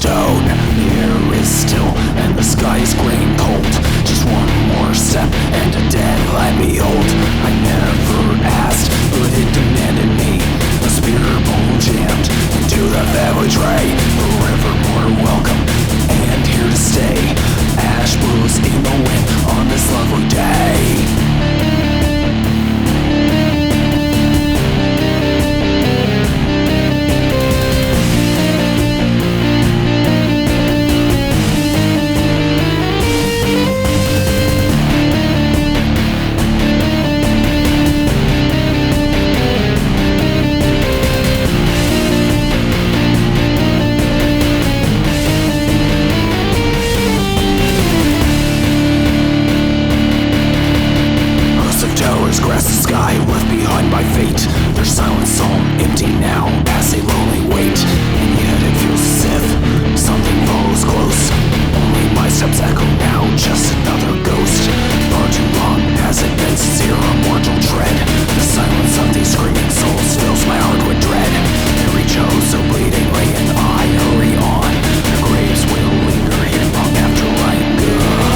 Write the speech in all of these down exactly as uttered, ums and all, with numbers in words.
stone. The air is still and the sky is gray and cold. Just one more step and a deadline behold. I never asked, but it demanded me. A spear bowl jammed into the family tray. Forevermore welcome and here to stay. Ash blows in the wind on this lovely day. Grasp the sky left behind by fate. Their silent psalm empty now as they lonely wait. And yet it feels as if something follows close. Only my steps echo now, just another ghost. Far too long has it been since here a mortal dread. The silence of these screaming souls fills my heart with dread. They reach out so bleedingly and I hurry on. The graves will linger here long after I am gone.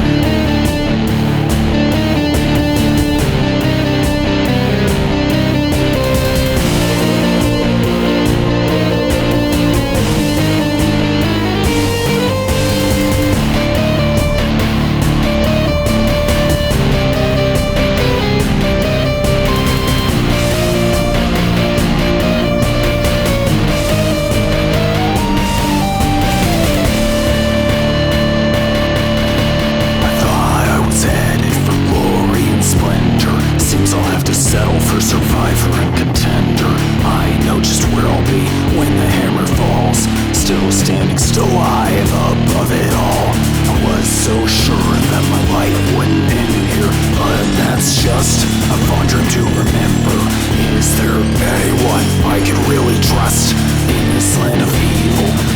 Settle for survivor and contender. I know just where I'll be when the hammer falls. Still standing, still alive above it all. I was so sure that my life wouldn't end here, but that's just a fond dream to remember. Is there anyone I can really trust in this land of evil?